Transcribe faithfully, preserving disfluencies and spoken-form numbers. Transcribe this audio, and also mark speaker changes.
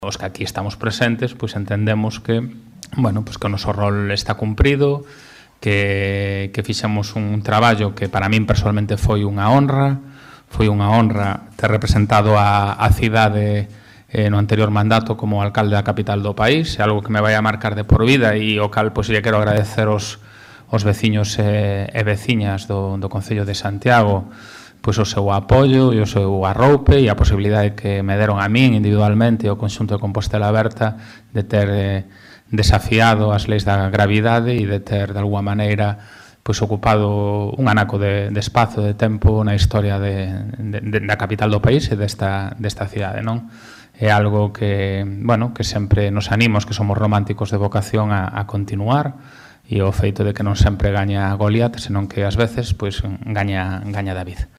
Speaker 1: Os que aquí estamos presentes, pois entendemos que, bueno, pois que o noso rol está cumprido, que, que fixemos un traballo que para min personalmente foi unha honra, foi unha honra ter representado a, a cidade eh, no anterior mandato como alcalde da capital do país, é algo que me vai a marcar de por vida e o cal pois lle quero agradecer os, os veciños e, e veciñas do, do Concello de Santiago pois o seu apoio e o seu arroupe e a posibilidade que me deron a min individualmente e o conxunto de Compostela Aberta de ter eh, desafiado as leis da gravidade e de ter, de alguma maneira, pois ocupado un anaco de, de espazo, de tempo na historia de, de, de, da capital do país e desta, desta cidade, non? É algo que, bueno, que sempre nos animos, que somos románticos de vocación a, a continuar e o feito de que non sempre gaña Goliat, senón que ás veces pois gaña, gaña David.